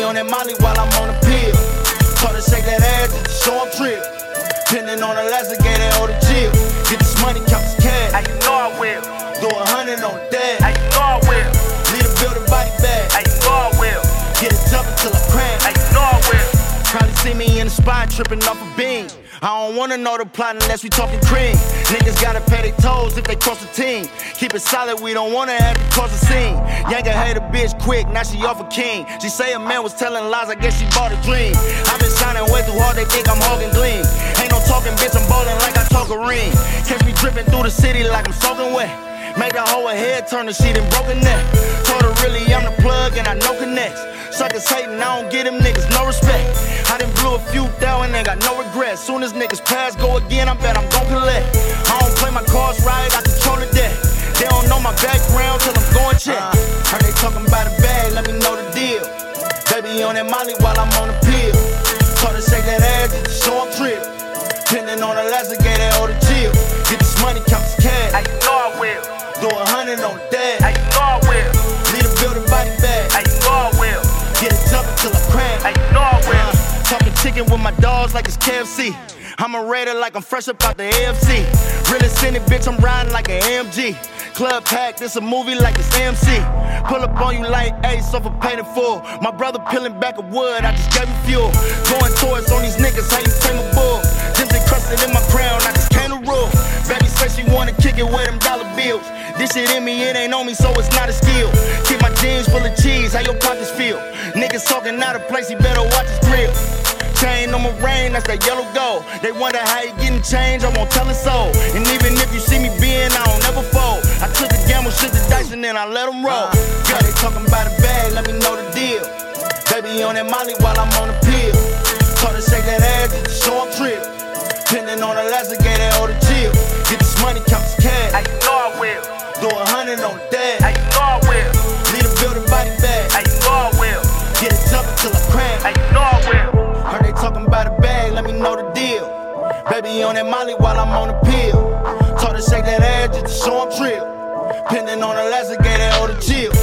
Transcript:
on that Molly while I'm on the pill. Told her shake that ass just to show I'm trill. Pinning on the last gave that all the chill. Get this money, count this cash. How you know I will? Do 100 on the dash. How you know I will? Lead a building body bag. How you know I will? Get it jumping till I crash. How you know I will? Probably see me in the spot tripping off a beam. I don't wanna know the plot unless we talking cream. Niggas gotta pay their toes if they cross the team. Keep it solid, we don't wanna have to cause a scene. Yanka hate a bitch quick, now she off a king. She say a man was telling lies, I guess she bought a dream. I been shining way too hard, they think I'm hogging gleam. Ain't no talking, bitch, I'm ballin' like I talk a ring. Catch me dripping through the city like I'm soaking wet. Make the whole head turn to shit and broken neck. Told her really I'm the plug and I know connects. Suckers hatin', I don't get them niggas no respect. I done blew a few thousand and got no regrets. Soon as niggas pass, go again, I bet I'm gon' collect. I don't play my cards right, I control the deck. They don't know my background till I'm going check. Heard they talking about a bag, let me know the deal. Baby on that Molly while I'm on the pill. Told her shake that ass just to show I'm trill. Pinning on the last gave that all the chill. Get this money, count this cash. How you know I will? Do 100 on the dash. How you know I will? Lead a building body bag. How you know I will? Get it jumping till I crash. How you know I will? Talking chicken with my dogs like it's KFC. I'm a raider like I'm fresh up out the AFC. Really skinny bitch, I'm riding like an AMG. Club pack, this a movie like it's AMC. Pull up on you like Ace off a painted full. My brother peeling back of wood, I just gave him fuel. Going towards on these niggas, how you tame a bull. Just encrusted in my crown, I just came to rule. Baby say she wanna kick it with them dollar bills. This shit in me, it ain't on me, so it's not a skill. Keep my jeans full of cheese, how your pockets feel? Niggas talking out of place, you better watch his grill. Chain on my rain, that's that yellow gold. They wonder how you getting changed, I won't tell a soul. And even if you see me being, I don't never fold. I took the gamble, shook the dice, and then I let them roll. Girl, they talking about a bag, let me know the deal. Baby on that Molly while I'm on the pill. Told her shake that ass just to show I'm trill. Pinning on the last gave that all the chill. Get this money, count this cash. How you know I will? Do 100 on the dash. How you know I will? Lead a building body bag. How you know I will? Get it jumping till I crash. How you know I will? Heard they talking about a bag, let me know the deal. Baby on that Molly while I'm on the pill. Told her shake that ass just to show I'm trill. Pinning on the last gave that all the chill.